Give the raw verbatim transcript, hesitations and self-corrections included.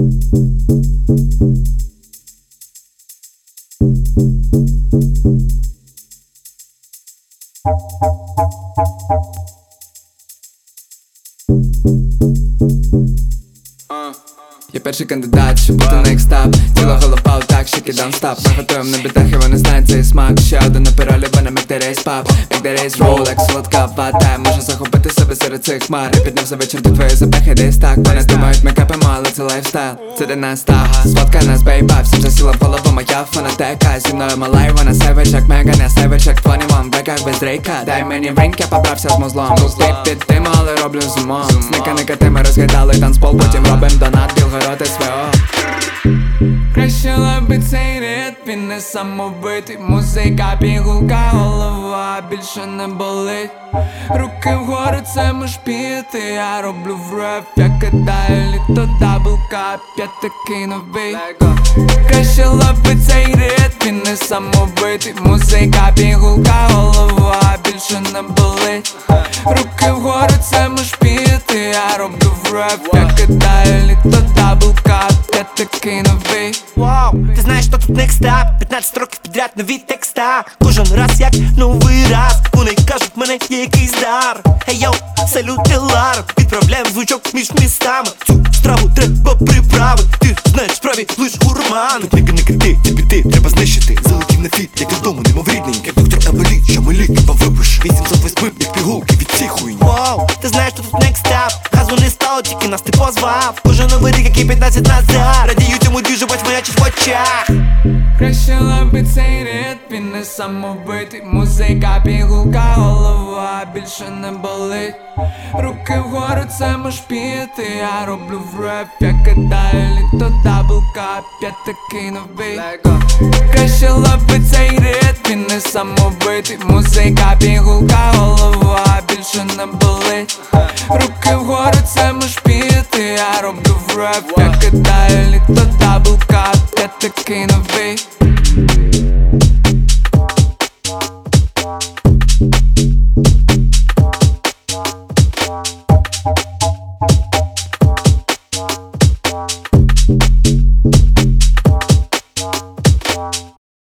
Я перший кандидат, щоб бути next stop. Тіло голова отак, ще кидам стап. Ми готуємо на бітах і вони знають цей смак. Ще один на пиролі, бо на мікдерейс пап. Мікдерейс рол, як солодка вода. Можу захопити себе серед цих хмар. Я піднявся вечір до твоєї запахи десь так. Вони думають, ми капимо, але це лайфстайл. Це династага, сфотка нас, бейба. Всім засіла в голову моя фонотека. Зі мною малай, вона севичок, мега не севичок. двадцять один в беках без дрейка. Дай мені ринк, я побрався з музлом. Ти під тим, але роблю зумом. Сника-ника, ти ми розглядали танцпол. Потім робим донат, Білгород ес ве о. Краще лоби цей рит, він не самовитий. Музика, пігулка, голова більше не болить. Руки вгору, це можеш піти. Я роблю в реп, я кидаю літо, даблкап, я такий новий. Краще лоби цей рит, він не самовитий. Музика, пігулка, голова більше не болить. Руки вгору, це можеш піти. Я роблю в реп, я кидаю літо, даблкап, я такий новий. Вау, ти знаєш, що тут next stop? п'ятнадцять років підряд нові текста. Кожен раз як новий раз. Вони кажуть, в мене є якийсь дар. Ей йоу, салют Елар. Відправляємо звучок між містами. Цю страву треба приправити. Ти знаєш, справі лиш гурман. Тут ника не крити, ті біти треба знищити. Залетів на фіт, як додому, немов рідний. Як доктор Абеліт, що ми ліки вам випише. вісімсот виспив, як пігулки від цих хуйні. Вау, ти знаєш, що тут next stop? Газу не стало, тільки нас ти позвав. Кожен новий рік, який п'ятнадцять назад. Радію цьому двіжу, бач маячиш в очах. Краще лоби цей рит, він не самовитий. Музика, пігулка, голова більше не болить. Руки вгору, це можеш піти. Я роблю в реп, я кидаю літо, даблкап, я такий новий. Краще лоби цей рит, він не самовитий. Музика, пігулка, голова більше не болить. Руки вгору, це можеш піти. Я роблю в реп, я кидаю літо, даблкап, я такий новий.